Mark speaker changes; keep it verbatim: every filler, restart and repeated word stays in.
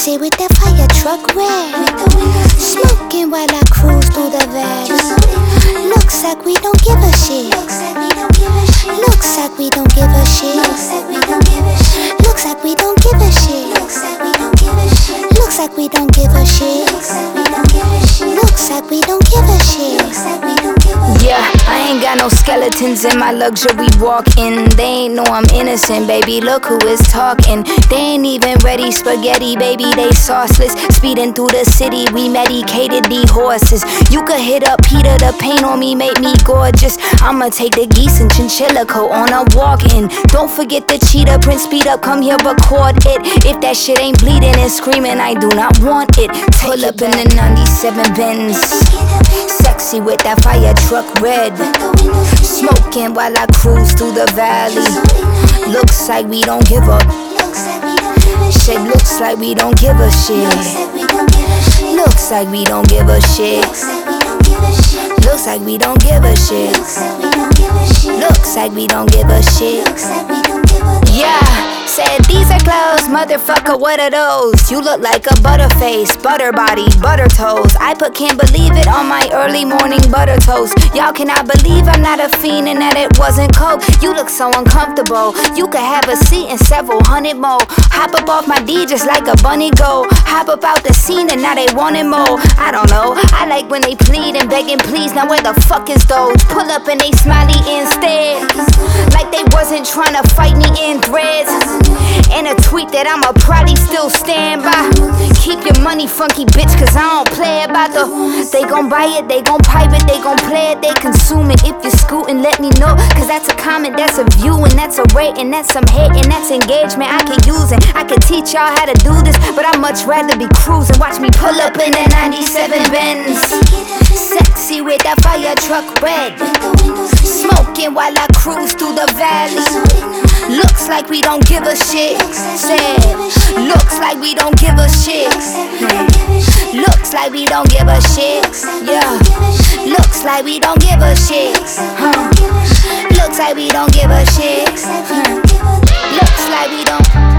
Speaker 1: Sexy with that fire truck red, smoking while I cruise through the valley. Looks like we don't give a shit. Looks like we don't give a shit. Looks like we don't give a shit. Looks like we don't give a shit. Looks like we don't give a shit.
Speaker 2: Yeah, I ain't got no skeletons in my luxury walk-in. They ain't know I'm innocent, baby, look who is talking. They ain't even ready spaghetti, baby, they sauceless. Speeding through the city, we medicated these horses. You could hit up Peter, the paint on me make me gorgeous. I'ma take the geese and chinchilla coat on a walk-in. Don't forget the cheetah print, speed up, come here, record it. If that shit ain't bleeding and screaming, I do not want it. Pull up in the ninety-seven Benz, sexy with that fire truck red, smoking while I cruise through the valley. Looks like we don't give up. Shit, looks like we don't give a shit. Looks like we don't give a shit. Looks like we don't give a shit. Looks like we don't give a shit. Yeah. Said these are clothes, motherfucker, what are those? You look like a butterface, butter body, butter toes. I put can't believe it on my early morning butter toast. Y'all cannot believe I'm not a fiend and that it wasn't coke. You look so uncomfortable, you could have a seat and several hundred more. Hop up off my D just like a bunny go. Hop up out the scene and now they wanting more. I don't know, I like when they plead and begging please. Now where the fuck is those? Pull up and they smiley instead, like they wasn't trying to fight me in threads. And a tweet that I'ma probably still stand by. Keep your money funky, bitch, cause I don't play about the. They gon' buy it, they gon' pipe it, they gon' play it, they consume it. If you're scootin', let me know, cause that's a comment, that's a view, and that's a rate, and that's some hate, and that's engagement I can use it. I can teach y'all how to do this, but I'd much rather be cruising. Watch me pull up in that ninety-seven Benz, sexy with that fire truck red, smoking while I cruise through the valley. Looks like we don't give a shit. Said, looks like we don't give a shit. Looks like we don't give a shit. Yeah. Looks like we don't give a shit. Huh. Looks like we don't give a shit. Looks like we don't.